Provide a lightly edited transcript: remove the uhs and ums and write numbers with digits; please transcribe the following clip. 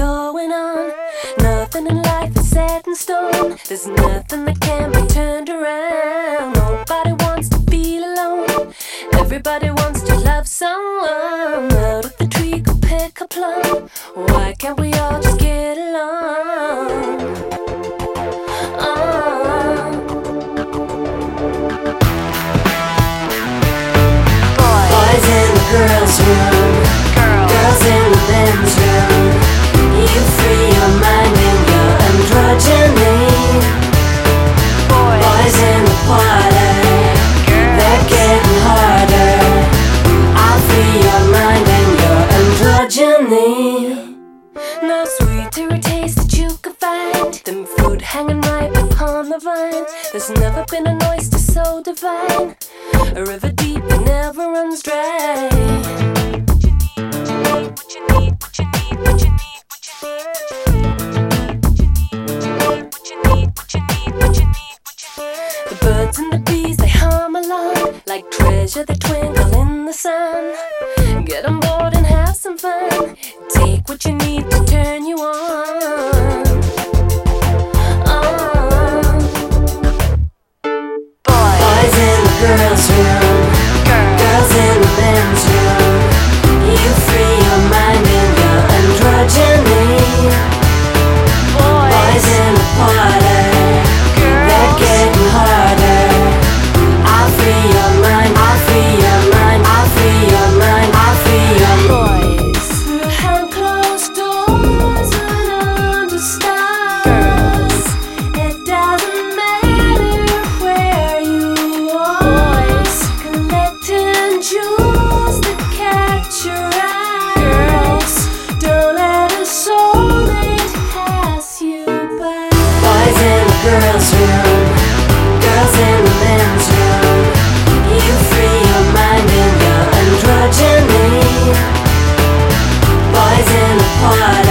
going on. Nothing in life is set in stone. There's nothing that can be turned around. Nobody wants to feel alone. Everybody wants to love someone. Out of the tree go pick a plum. Why can't we all just get along? Boys in the girls' room, girls in the men's room. You free your mind and your androgyny. Boys in the parlor, they're getting harder. I'll free your mind and your androgyny. No sweeter a taste that you could find than fruit hanging ripe upon the vine. There's never been an oyster so divine, a river deep that never runs dry. The birds and the bees, they hum along like treasure that twinkle in the sun. Get on board and have some fun. Take what you need to turn you on. Boys in the girls' room, girls in the men's room. You free your mind and your androgyny. Boys in the parlor, they're getting harder. I'll free your mind, I'll free your mind, I'll free your mind, I'll free your boys. Behind closed doors and under stars, it doesn't matter where you are. Collecting jewels that catch your eyes. Don't let a soulmate pass you by. Boys in the girls' room, girls in the men's room. You free your mind and your androgyny. Boys in the party.